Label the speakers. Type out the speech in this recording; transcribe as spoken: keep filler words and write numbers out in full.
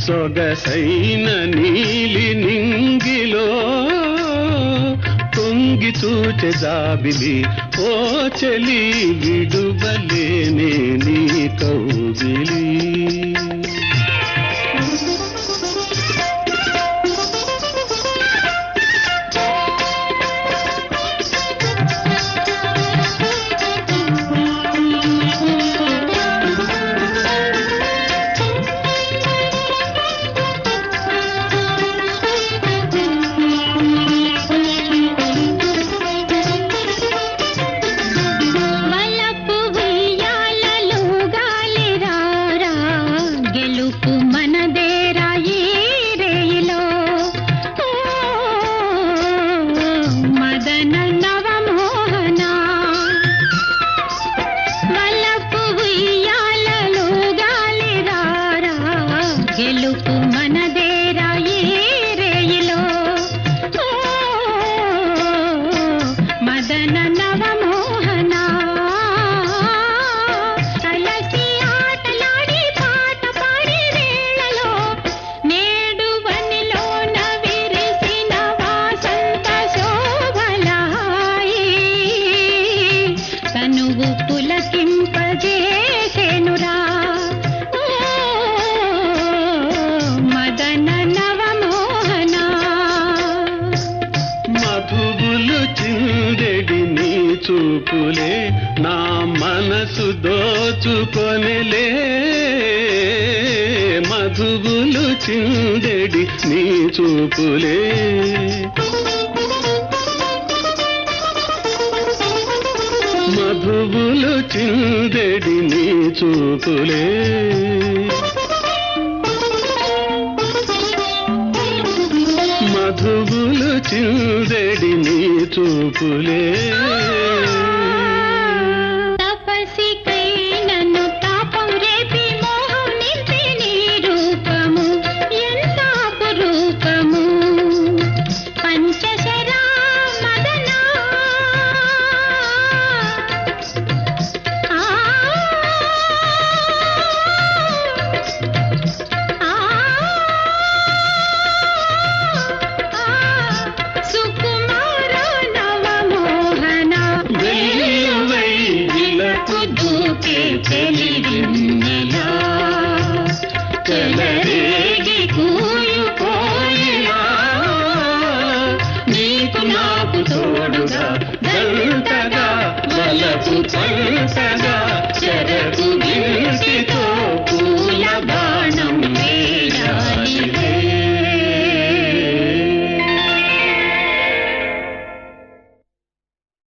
Speaker 1: సొగసైన నీలి నింగిలో పొంగి చూచె జాబిలి ఓ చలి విడువలేనే నీ కౌగిలి.
Speaker 2: గెలుపు మనదేరా ఈ రేయిలో మదన నవమోహన. కలసి ఆటలాడి పాట పాడి వేళలో నేడు వనిలోన విరిసిన వాసంత శోభలాయి తనువు పులకింపజేసెనురా మదన నవమోహన.
Speaker 1: మధువులు చిందెడి నీ చూపులే నా మనసు దోచుకొనిలే. మధువులు చిందెడి నీ చూపులే మధువులు చిందెడి నీ చూపులే మధువులు చిందెడి నీ చూపులే.